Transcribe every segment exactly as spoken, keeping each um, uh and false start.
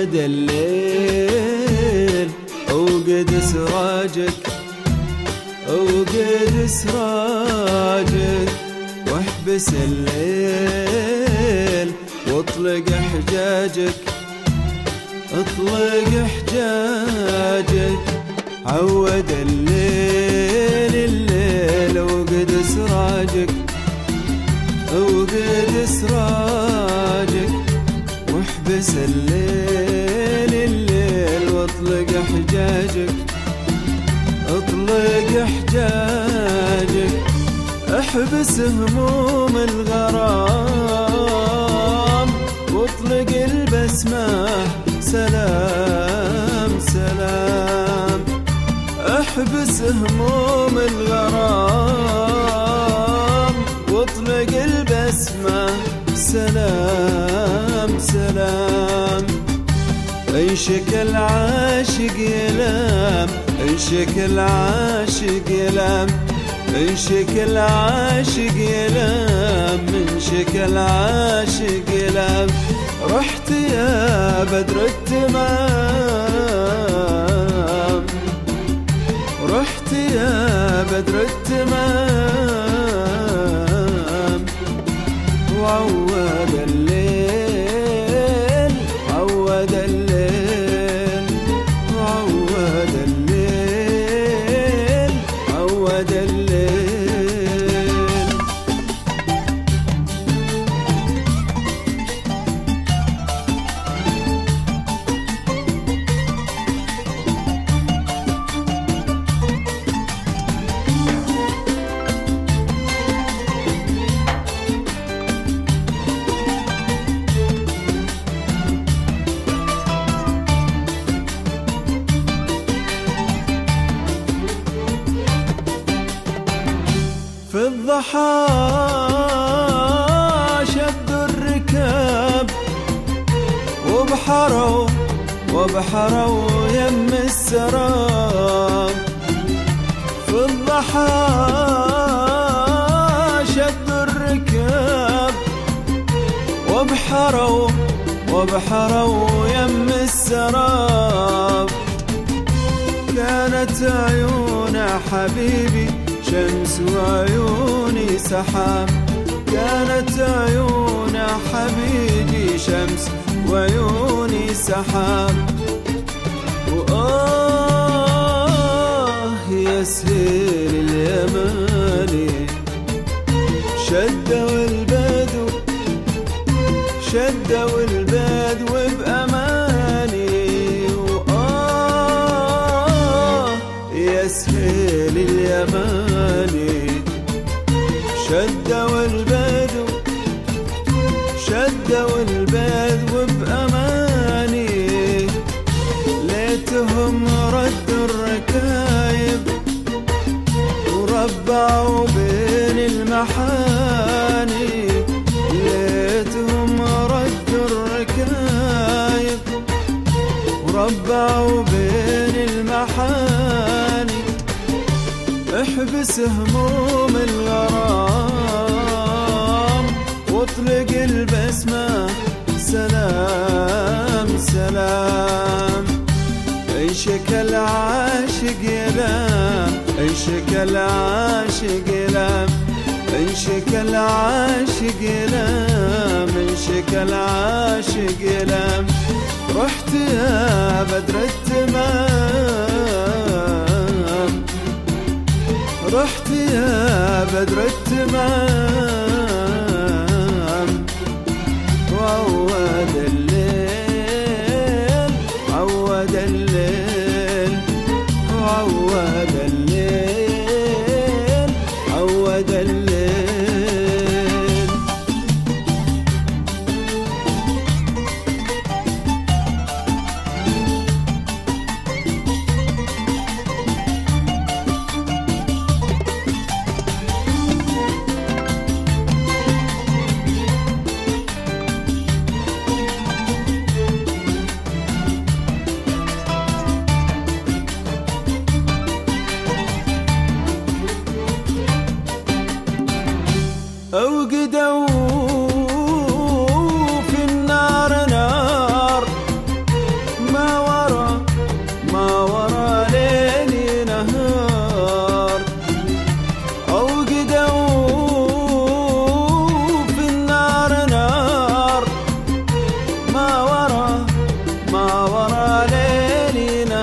عود الليل اوقد سراجك اوقد سراجك واحبس الليل واطلق حجاجك اطلق حجاجك. عود الليل الليل اوقد سراجك اوقد سراجك واحبس الليل الليل واطلق حجاجك اطلق حجاجك. احبس هموم الغرام واطلق البسمة سلام سلام. احبس هموم الغرام واطلق البسمة سلام سلام. انشك العاشق يلام انشك العاشق يلام انشك العاشق يلام انشك العاشق يلام. رحت يا بدر التمام رحت يا بدر التمام. وعود الليل عود الليل عود الليل عود الليل. في الضحى شدوا الركاب وبحروا وبحروا يم السراب. في الضحى شدوا الركاب وبحروا وبحروا يم السراب. كانت عيون حبيبي شمس وعيوني سحاب كانت عيون حبيبي شمس وعيوني سحاب. وآه يا سهيل اليماني شدوا البدو شدوا البدو بأماني. وآه يا سهيل اليماني شدوا البدو شدوا البدو بأماني. ليتهم ردوا الركايب وربعوا بين المحاني. ليتهم ردوا الركايب وربعوا بين المحاني. احبس هموم الغرام واطلق البسمة سلام سلام. انشك العاشق يلام انشك العاشق يلام انشك العاشق يلام انشك العاشق يلام. رحت يا بدر التمام رحت يا بدر التمام. وعود الليل عود الليل عود الليل عود الليل.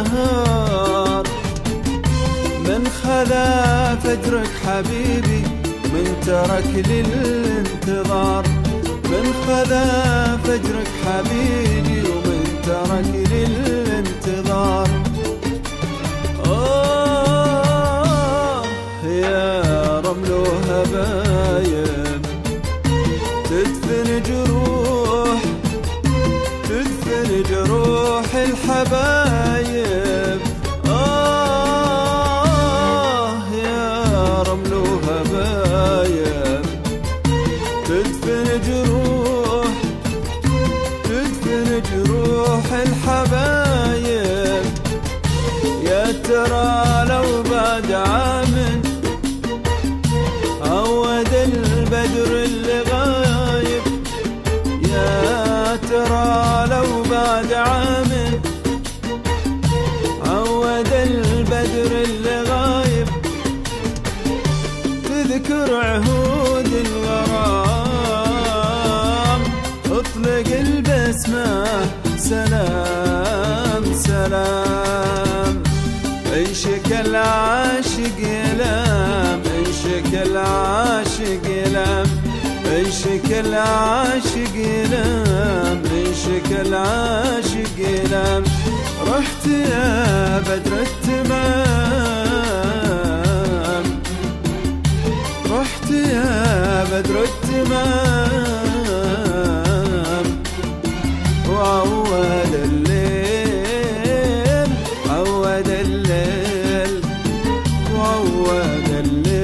النهار، من خلا فجرك حبيبي من ترك للانتظار، من خلا فجرك حبيبي ومن ترك للانتظار. آه يا رمل وهبايب تدفن جروح، تدفن جروح الحبايب. آه يا رمل وهبايب تدفن جروح، تدفن جروح الحبايب. يا ترى لو بعد عام عود البدر اللي غايب، يا ترى لو بعد عام عود البدر اللي غايب، تذكر عهود الغرام اطلق البسمة سلام سلام. عيشك العاشق يلام، عيشك العاشق يلام، عيشك العاشق يلام، عيشك العاشق يلام. رحت يا بدر التمام، رحت يا بدر التمام. وعود الليل، عود الليل، وعود الليل.